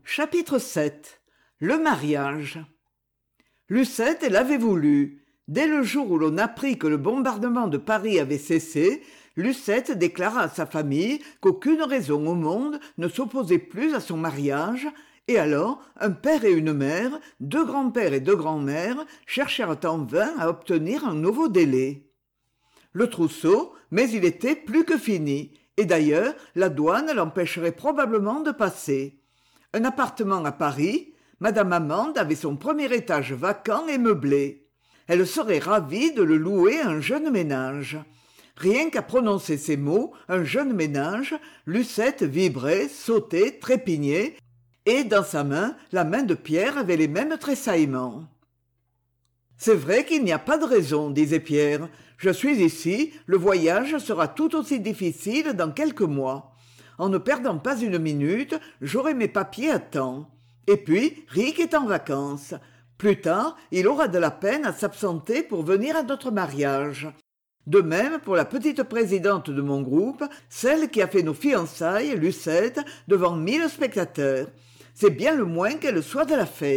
Chapitre 7. Le mariage. Lucette l'avait voulu. Dès le jour où l'on apprit que le bombardement de Paris avait cessé, Lucette déclara à sa famille qu'aucune raison au monde ne s'opposait plus à son mariage, et alors un père et une mère, deux grands-pères et deux grands-mères cherchèrent en vain à obtenir un nouveau délai. Le trousseau, mais il était plus que fini, et d'ailleurs la douane l'empêcherait probablement de passer. Un appartement à Paris, Madame Amande avait son premier étage vacant et meublé. Elle serait ravie de le louer à un jeune ménage. Rien qu'à prononcer ces mots, un jeune ménage, Lucette vibrait, sautait, trépignait, et dans sa main, la main de Pierre avait les mêmes tressaillements. « C'est vrai qu'il n'y a pas de raison, disait Pierre. Je suis ici, le voyage sera tout aussi difficile dans quelques mois. En ne perdant pas une minute, j'aurai mes papiers à temps. Et puis, Rick est en vacances. Plus tard, il aura de la peine à s'absenter pour venir à notre mariage. De même pour la petite présidente de mon groupe, celle qui a fait nos fiançailles, Lucette, devant 1000 spectateurs. C'est bien le moins qu'elle soit de la fête. »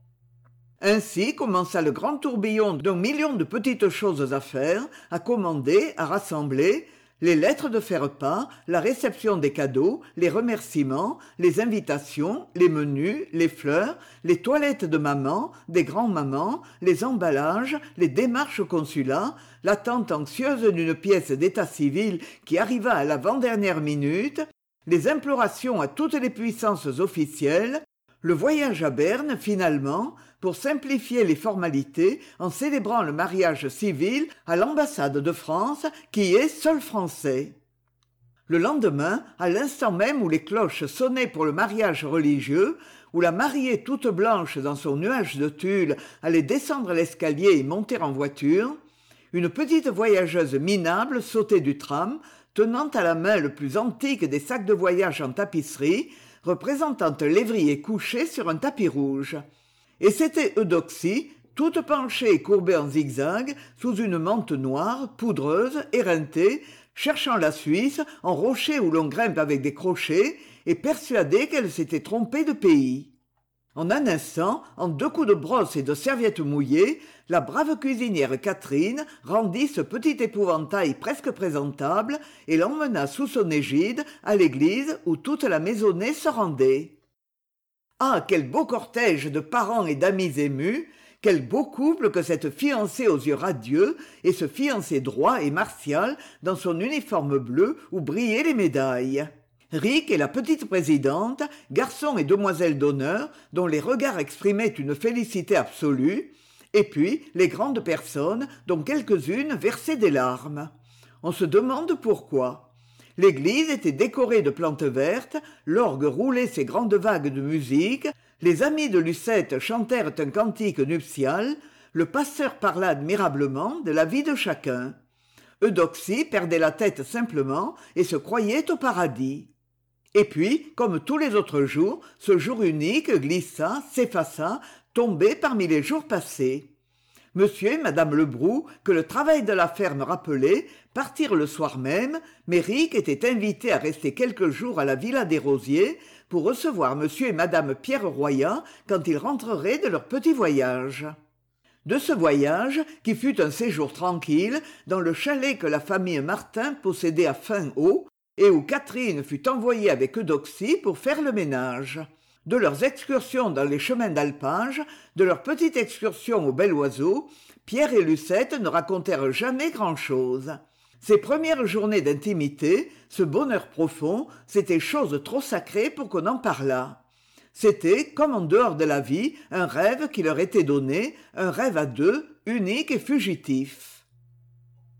Ainsi commença le grand tourbillon d'un million de petites choses à faire, à commander, à rassembler, les lettres de faire-part, la réception des cadeaux, les remerciements, les invitations, les menus, les fleurs, les toilettes de maman, des grands-mamans, les emballages, les démarches au consulat, l'attente anxieuse d'une pièce d'état civil qui arriva à l'avant-dernière minute, les implorations à toutes les puissances officielles, le voyage à Berne, finalement, pour simplifier les formalités en célébrant le mariage civil à l'ambassade de France, qui est seul français. Le lendemain, à l'instant même où les cloches sonnaient pour le mariage religieux, où la mariée toute blanche dans son nuage de tulle allait descendre l'escalier et monter en voiture, une petite voyageuse minable sautait du tram, tenant à la main le plus antique des sacs de voyage en tapisserie, représentant un lévrier couché sur un tapis rouge. Et c'était Eudoxie, toute penchée et courbée en zigzag, sous une mante noire, poudreuse, éreintée, cherchant la Suisse, en rocher où l'on grimpe avec des crochets, et persuadée qu'elle s'était trompée de pays. En un instant, en 2 coups de brosse et de serviettes mouillées, la brave cuisinière Catherine rendit ce petit épouvantail presque présentable et l'emmena sous son égide à l'église où toute la maisonnée se rendait. Ah, quel beau cortège de parents et d'amis émus, quel beau couple que cette fiancée aux yeux radieux et ce fiancé droit et martial dans son uniforme bleu où brillaient les médailles. Rick et la petite présidente, garçons et demoiselles d'honneur, dont les regards exprimaient une félicité absolue, et puis les grandes personnes, dont quelques-unes versaient des larmes. On se demande pourquoi. L'église était décorée de plantes vertes, l'orgue roulait ses grandes vagues de musique, les amis de Lucette chantèrent un cantique nuptial, le pasteur parla admirablement de la vie de chacun. Eudoxie perdait la tête simplement et se croyait au paradis. Et puis, comme tous les autres jours, ce jour unique glissa, s'effaça, tombait parmi les jours passés. Monsieur et madame Lebroux, que le travail de la ferme rappelait, partirent le soir même, mais Rick était invité à rester quelques jours à la villa des Rosiers pour recevoir monsieur et madame Pierre Royat quand ils rentreraient de leur petit voyage. De ce voyage, qui fut un séjour tranquille, dans le chalet que la famille Martin possédait à Fin-Haut, et où Catherine fut envoyée avec Eudoxie pour faire le ménage. De leurs excursions dans les chemins d'alpage, de leurs petites excursions au bel oiseau, Pierre et Lucette ne racontèrent jamais grand-chose. Ces premières journées d'intimité, ce bonheur profond, c'était chose trop sacrée pour qu'on en parlât. C'était, comme en dehors de la vie, un rêve qui leur était donné, un rêve à deux, unique et fugitif.